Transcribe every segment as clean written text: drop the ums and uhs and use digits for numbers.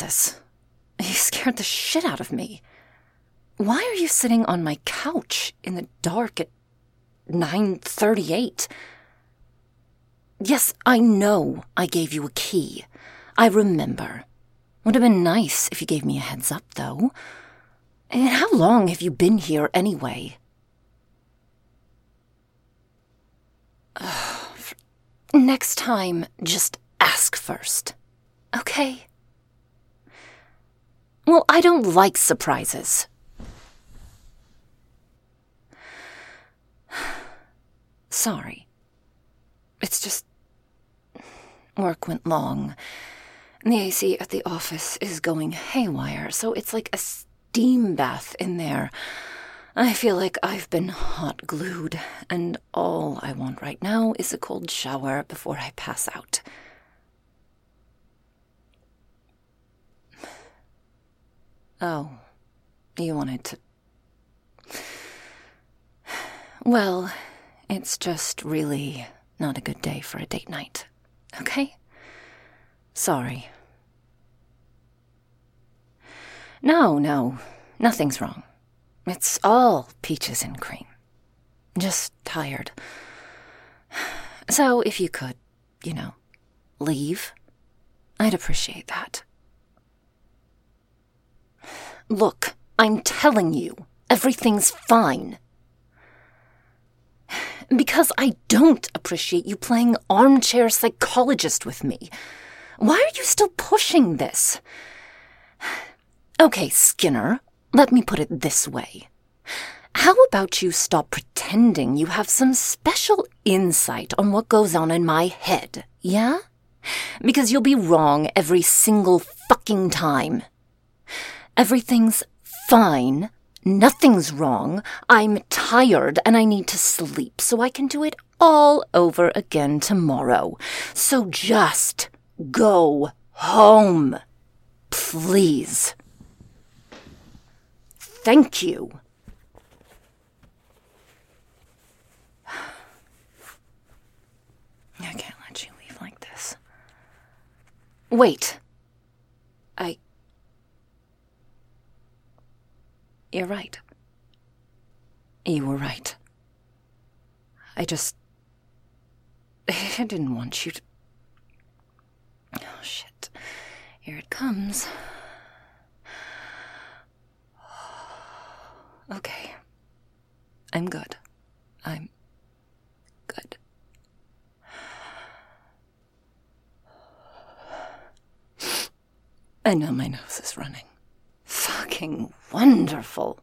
Jesus. You scared the shit out of me. Why are you sitting on my couch in the dark at 9:38? Yes, I know I gave you a key. I remember. Would have been nice if you gave me a heads up, though. And how long have you been here anyway? Next time, just ask first. Okay? Well, I don't like surprises. Sorry. It's just... work went long. And the AC at the office is going haywire, so it's like a steam bath in there. I feel like I've been hot glued, and all I want right now is a cold shower before I pass out. Oh, you wanted to... Well, it's just really not a good day for a date night, okay? Sorry. No, nothing's wrong. It's all peaches and cream. Just tired. So if you could, leave, I'd appreciate that. Look, I'm telling you, everything's fine. Because I don't appreciate you playing armchair psychologist with me. Why are you still pushing this? Okay, Skinner, let me put it this way. How about you stop pretending you have some special insight on what goes on in my head, yeah? Because you'll be wrong every single fucking time. Everything's fine. Nothing's wrong. I'm tired and I need to sleep so I can do it all over again tomorrow. So just go home. Please. Thank you. I can't let you leave like this. Wait. You're right. You were right. I didn't want you to... Oh, shit. Here it comes. Okay. I'm good. I'm good. I know my nose is running. Fucking wonderful.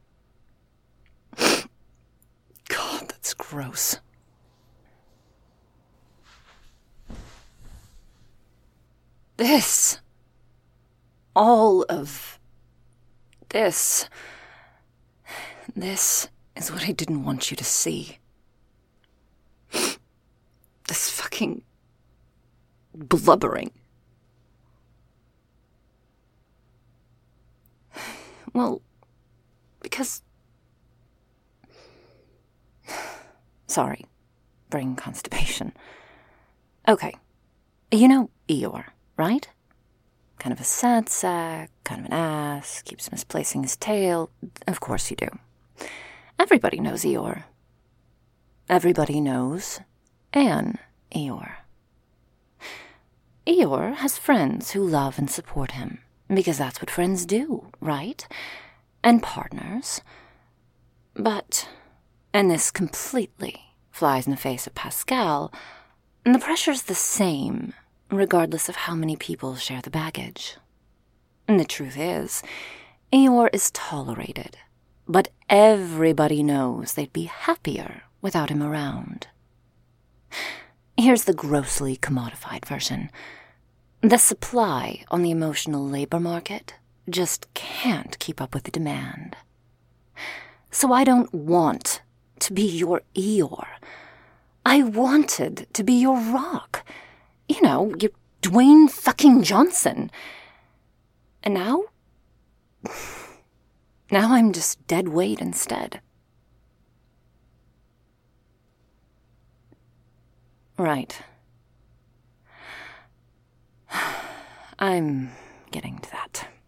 God, that's gross. All of this is what I didn't want you to see. This fucking blubbering. Well, because... Sorry, brain constipation. Okay, you know Eeyore, right? Kind of a sad sack, kind of an ass, keeps misplacing his tail. Of course you do. Everybody knows Eeyore. Everybody knows Anne Eeyore. Eeyore has friends who love and support him, because that's what friends do, right? And partners. But, and this completely flies in the face of Pascal, the pressure's the same, regardless of how many people share the baggage. And the truth is, Eeyore is tolerated, but everybody knows they'd be happier without him around. Here's the grossly commodified version. The supply on the emotional labor market just can't keep up with the demand. So I don't want to be your Eeyore. I wanted to be your Rock. You know, your Dwayne fucking Johnson. And now? Now I'm just dead weight instead. Right. I'm getting to that.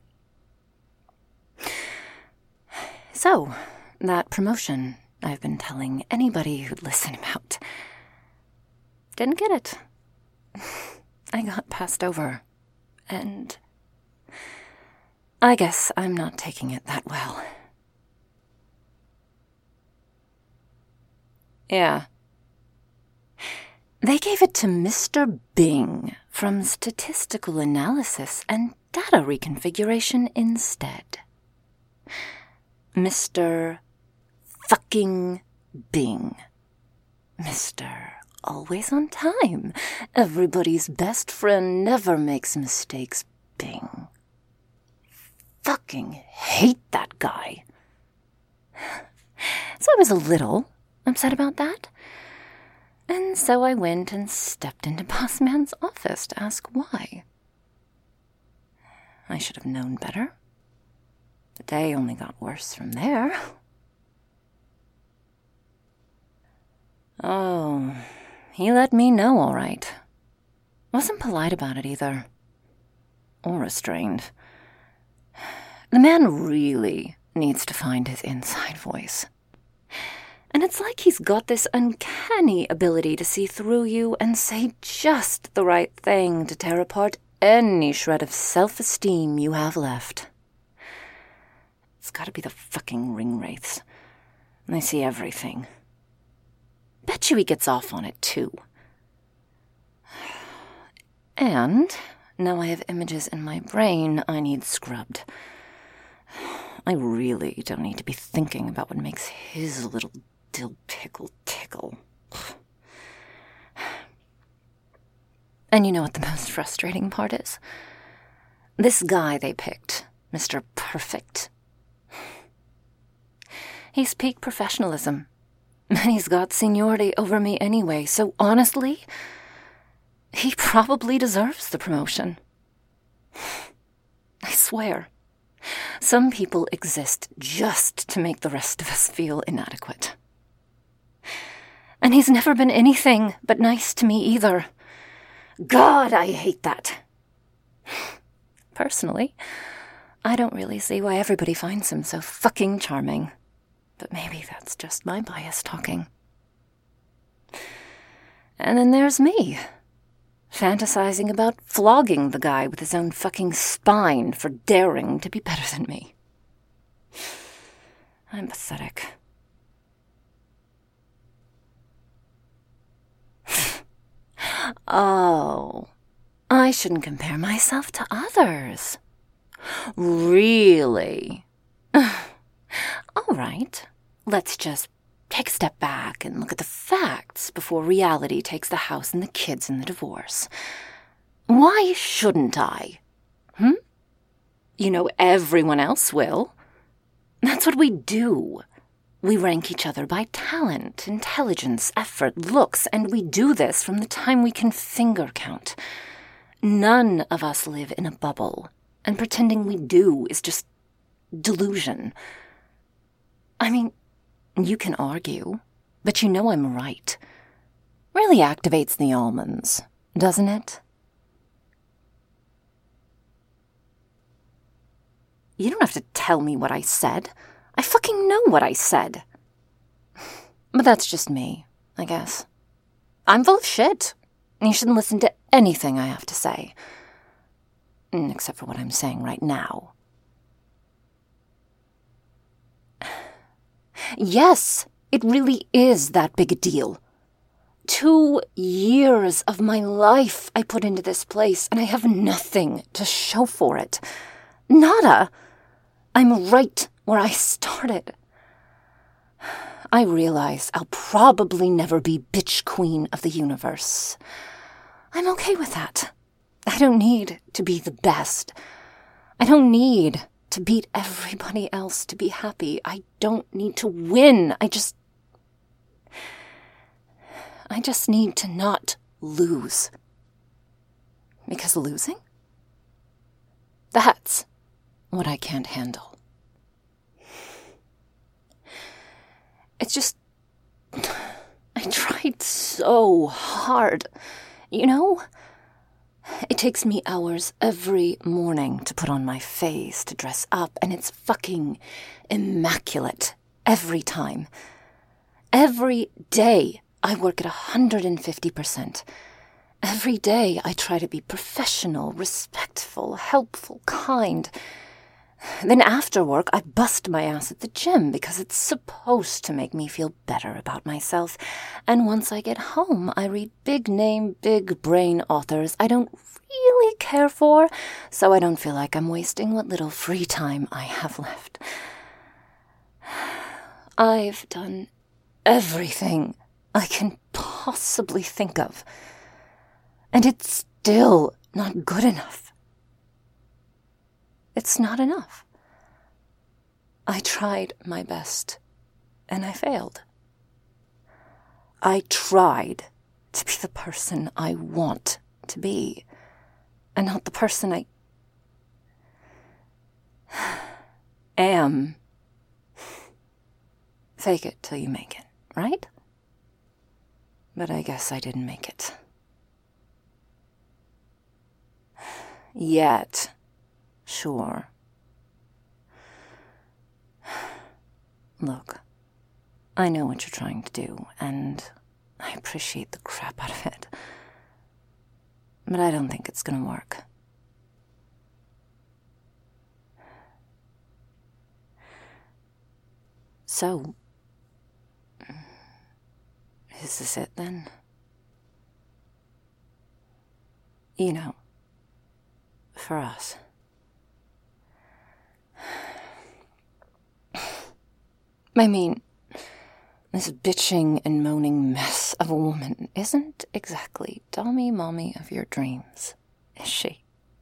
So, that promotion I've been telling anybody who'd listen about. Didn't get it. I got passed over, and I guess I'm not taking it that well. Yeah. They gave it to Mr. Bing from statistical analysis and data reconfiguration instead. Mr. fucking Bing. Mr. Always on time. Everybody's best friend, never makes mistakes, Bing. Fucking hate that guy. So I was a little upset about that. And so I went and stepped into Boss Man's office to ask why. I should have known better. The day only got worse from there. Oh, he let me know all right. Wasn't polite about it either. Or restrained. The man really needs to find his inside voice. And it's like he's got this uncanny ability to see through you and say just the right thing to tear apart any shred of self-esteem you have left. It's gotta be the fucking ring wraiths. They see everything. Bet you he gets off on it, too. And now I have images in my brain I need scrubbed. I really don't need to be thinking about what makes his little dill pickle tickle. And you know what the most frustrating part is? This guy they picked, Mr. Perfect. He's peak professionalism. And he's got seniority over me anyway, so honestly, he probably deserves the promotion. I swear. Some people exist just to make the rest of us feel inadequate. And he's never been anything but nice to me either. God, I hate that. Personally, I don't really see why everybody finds him so fucking charming. But maybe that's just my bias talking. And then there's me, fantasizing about flogging the guy with his own fucking spine for daring to be better than me. I'm pathetic. Oh, I shouldn't compare myself to others. Really? All right, let's just take a step back and look at the facts before reality takes the house and the kids and the divorce. Why shouldn't I? You know, everyone else will. That's what we do. We rank each other by talent, intelligence, effort, looks, and we do this from the time we can finger count. None of us live in a bubble, and pretending we do is just delusion. I mean, you can argue, but you know I'm right. Really activates the almonds, doesn't it? You don't have to tell me what I said. I fucking know what I said. But that's just me, I guess. I'm full of shit. You shouldn't listen to anything I have to say. Except for what I'm saying right now. Yes, it really is that big a deal. 2 years of my life I put into this place, and I have nothing to show for it. Nada. I'm right where I started. I realize I'll probably never be bitch queen of the universe. I'm okay with that. I don't need to be the best. I don't need to beat everybody else to be happy. I don't need to win. I just need to not lose. Because losing? That's what I can't handle. It's just, I tried so hard, you know? It takes me hours every morning to put on my face, to dress up, and it's fucking immaculate every time. Every day I work at 150%. Every day I try to be professional, respectful, helpful, kind. Then after work, I bust my ass at the gym because it's supposed to make me feel better about myself. And once I get home, I read big-name, big-brain authors I don't really care for, so I don't feel like I'm wasting what little free time I have left. I've done everything I can possibly think of, and it's still not good enough. It's not enough. I tried my best, and I failed. I tried to be the person I want to be, and not the person I am. Fake it till you make it, right? But I guess I didn't make it. Yet. Sure. Look, I know what you're trying to do, and I appreciate the crap out of it. But I don't think it's gonna work. So, is this it then? You know, for us. I mean, this bitching and moaning mess of a woman isn't exactly Dommy Mommy of your dreams, is she?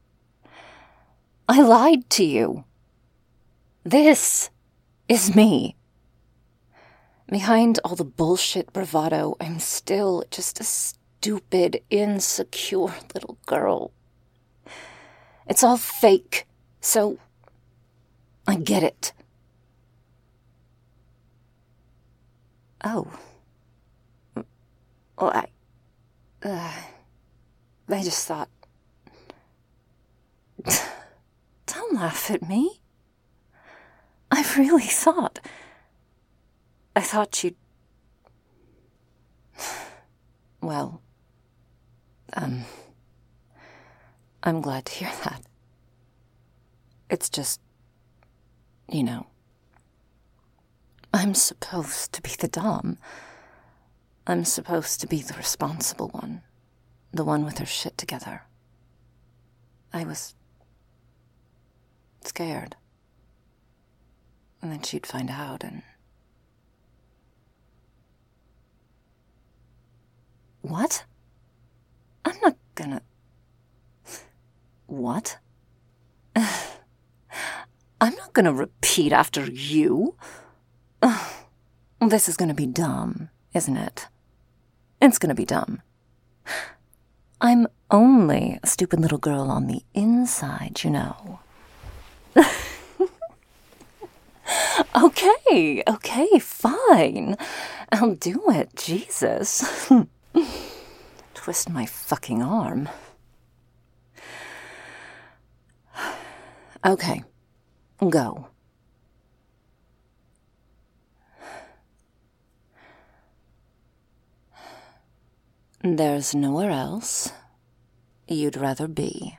I lied to you. This is me. Behind all the bullshit bravado, I'm still just a stupid, insecure little girl. It's all fake, so I get it. Oh. Well, I just thought... Don't laugh at me. I really thought... I thought you'd... Well, I'm glad to hear that. It's just, you know, I'm supposed to be the dom. I'm supposed to be the responsible one, the one with her shit together. I was scared. And then she'd find out and... What? I'm not gonna... What? I'm not gonna repeat after you. This is gonna be dumb, isn't it? It's gonna be dumb. I'm only a stupid little girl on the inside, you know. Okay, fine. I'll do it, Jesus. Twist my fucking arm. Okay, go. There's nowhere else you'd rather be.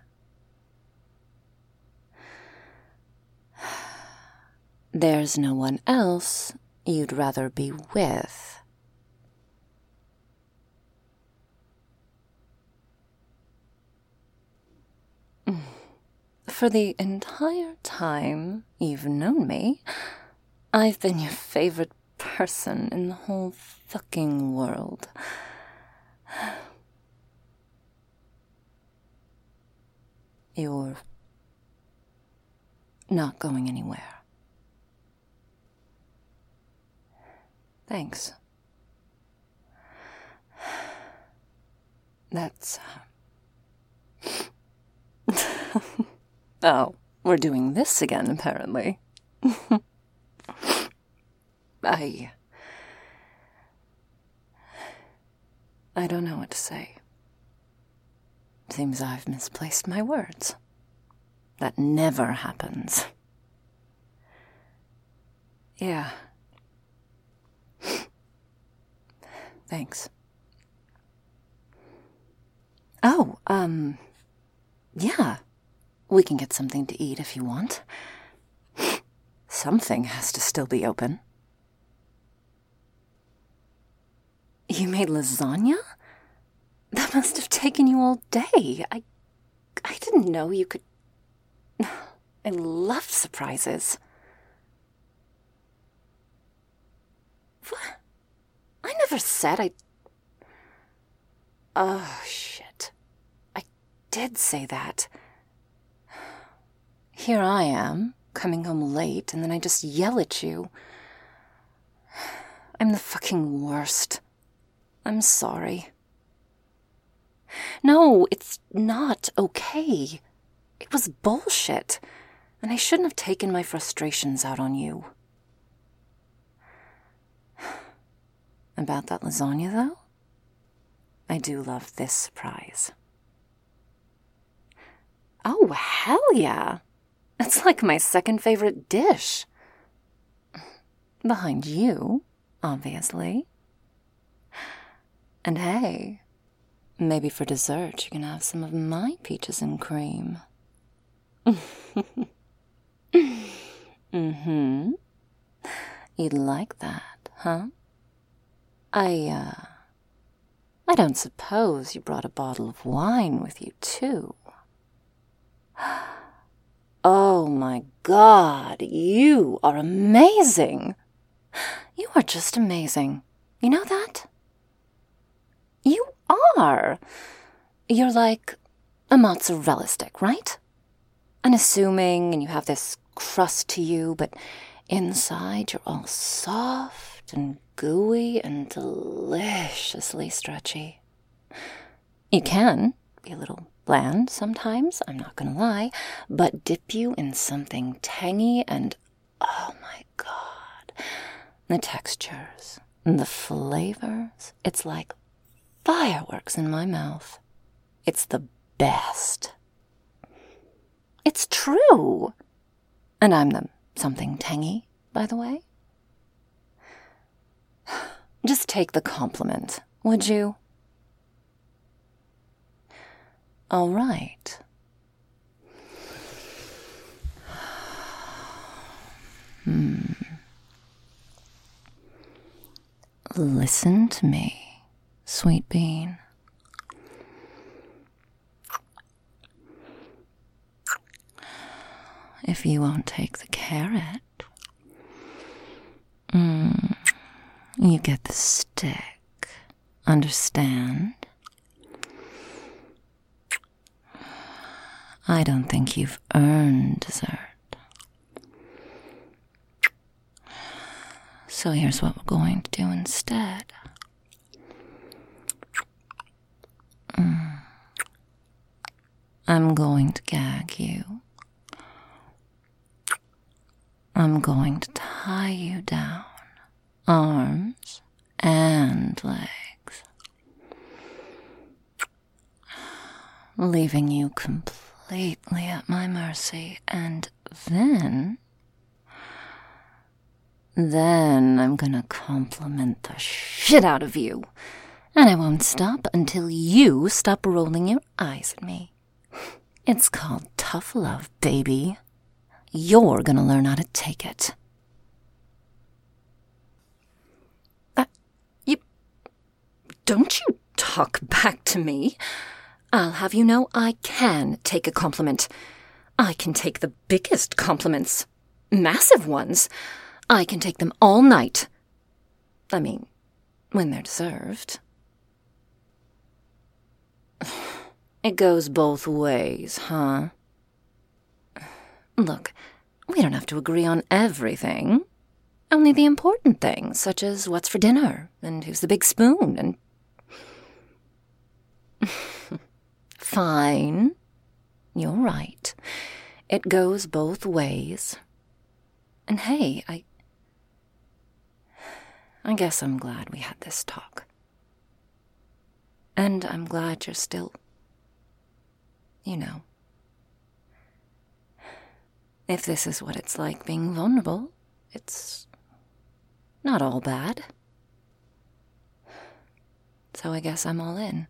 There's no one else you'd rather be with. For the entire time you've known me, I've been your favorite person in the whole fucking world. You're not going anywhere. Thanks. That's... Oh, we're doing this again, apparently. I don't know what to say. seems I've misplaced my words. That never happens. Yeah. Thanks. Oh, yeah. We can get something to eat if you want. Something has to still be open. You made lasagna? That must have taken you all day. I didn't know you could... I love surprises. What? I never said I... Oh, shit. I did say that. Here I am, coming home late, and then I just yell at you. I'm the fucking worst. I'm sorry. No, it's not okay. It was bullshit, and I shouldn't have taken my frustrations out on you. About that lasagna, though? I do love this surprise. Oh, hell yeah! It's like my second favorite dish. Behind you, obviously. And hey, maybe for dessert you can have some of my peaches and cream. Mm-hmm. You'd like that, huh? I don't suppose you brought a bottle of wine with you, too. Oh my God, you are amazing. You are just amazing. You know that? You are. You're like a mozzarella stick, right? Unassuming, and you have this crust to you, but inside you're all soft and gooey and deliciously stretchy. You can be a little bland sometimes, I'm not gonna lie, but dip you in something tangy and, oh my God, the textures, the flavors, it's like fireworks in my mouth. It's the best. It's true. And I'm the something tangy, by the way. Just take the compliment, would you? All right. Listen to me, sweet bean. If you won't take the carrot, you get the stick. Understand? I don't think you've earned dessert. So here's what we're going to do instead. I'm going to gag you. I'm going to tie you down, arms and legs, leaving you completely at my mercy, and then I'm gonna compliment the shit out of you, and I won't stop until you stop rolling your eyes at me. It's called tough love, baby. You're gonna learn how to take it. Don't you talk back to me. I'll have you know I can take a compliment. I can take the biggest compliments. Massive ones. I can take them all night. I mean, when they're deserved. It goes both ways, huh? Look, we don't have to agree on everything. Only the important things, such as what's for dinner, and who's the big spoon, and... Fine. You're right. It goes both ways. And hey, I guess I'm glad we had this talk. And I'm glad you're still you know. If this is what it's like being vulnerable, it's not all bad. So I guess I'm all in.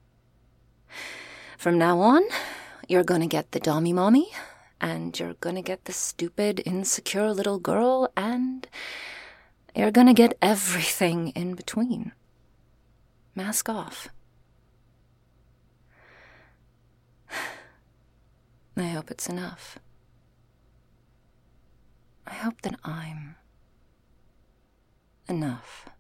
From now on, you're gonna get the dommy mommy, and you're gonna get the stupid, insecure little girl, and you're gonna get everything in between. Mask off. I hope it's enough. I hope that I'm enough.